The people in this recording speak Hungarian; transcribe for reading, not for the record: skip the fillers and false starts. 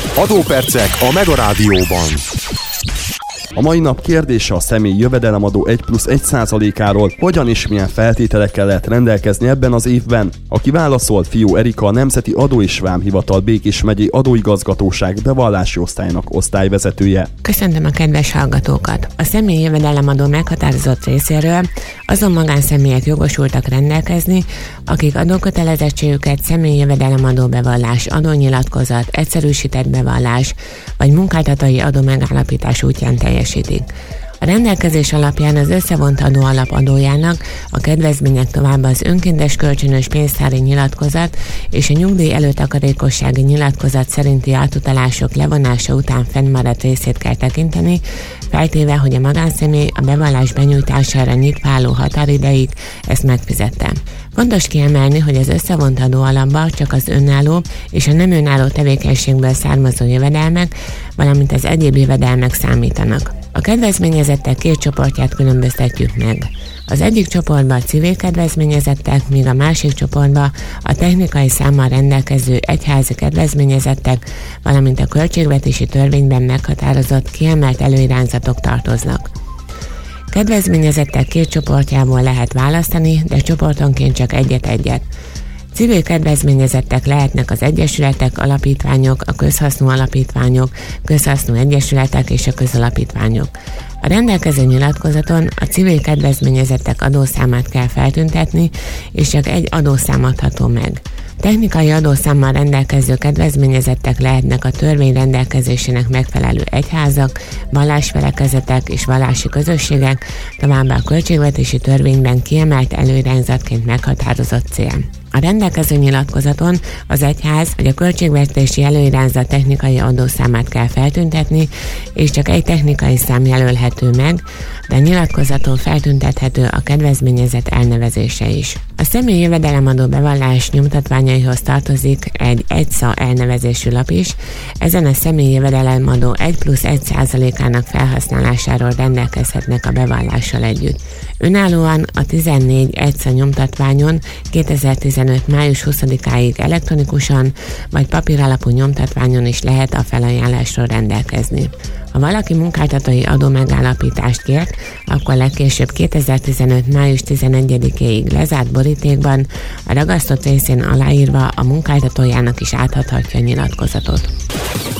Adópercek a Mega Rádióban. A mai nap kérdése a személyi jövedelemadó 1+1%-áról, hogyan és milyen feltételekkel lehet rendelkezni ebben az évben. Aki válaszolt, Fió Erika, a Nemzeti Adó és Vámhivatal Békés megyei adóigazgatóság bevallási osztályának osztályvezetője. Köszöntöm a kedves hallgatókat! A személyi jövedelemadó meghatározott részéről azon magánszemélyek jogosultak rendelkezni, akik adókötelezettségüket személyi jövedelemadó bevallás, adónyilatkozat, egyszerűsített bevallás vagy munkáltatói adómegállapítás útján teljesítik. A rendelkezés alapján az összevont adóalap adójának a kedvezmények továbbá az önkéntes kölcsönös pénztári nyilatkozat és a nyugdíj előtakarékossági nyilatkozat szerinti átutalások levonása után fennmaradt részét kell tekinteni, feltéve, hogy a magánszemély a bevallás benyújtására nyitva álló határideig ezt megfizette. Fontos kiemelni, hogy az összevont adóalapba csak az önálló és a nem önálló tevékenységből származó jövedelmek, valamint az egyéb jövedelmek számítanak. A kedvezményezettek két csoportját különböztetjük meg. Az egyik csoportba a civil kedvezményezettek, míg a másik csoportba a technikai számmal rendelkező egyházi kedvezményezettek, valamint a költségvetési törvényben meghatározott kiemelt előirányzatok tartoznak. Kedvezményezettek két csoportjából lehet választani, de csoportonként csak egyet-egyet. Civil kedvezményezettek lehetnek az egyesületek, alapítványok, a közhasznú alapítványok, közhasznú egyesületek és a közalapítványok. A rendelkező nyilatkozaton a civil kedvezményezettek adószámát kell feltüntetni, és csak egy adószám adható meg. Technikai adószámmal rendelkező kedvezményezettek lehetnek a törvény rendelkezésének megfelelő egyházak, vallásfelekezetek és vallási közösségek, továbbá a költségvetési törvényben kiemelt előirányzatként meghatározott cél. A rendelkező nyilatkozaton az egyház vagy a költségvetési előirányzat technikai adószámát kell feltüntetni, és csak egy technikai szám jelölhető meg, de a nyilatkozaton feltüntethető a kedvezményezett elnevezése is. A személyi jövedelemadó bevallás nyomtatványaihoz tartozik egy EGSZA elnevezésű lap is, ezen a személyi jövedelemadó 1+1%-ának felhasználásáról rendelkezhetnek a bevallással együtt. Önállóan a 14 EGSZA nyomtatványon 2015. május 20-áig elektronikusan vagy papíralapú nyomtatványon is lehet a felajánlásról rendelkezni. Ha valaki munkáltatói adómegállapítást kért, akkor legkésőbb 2015. május 11-éig lezárt borítékban a ragasztott részén aláírva a munkáltatójának is átadhatja a nyilatkozatot.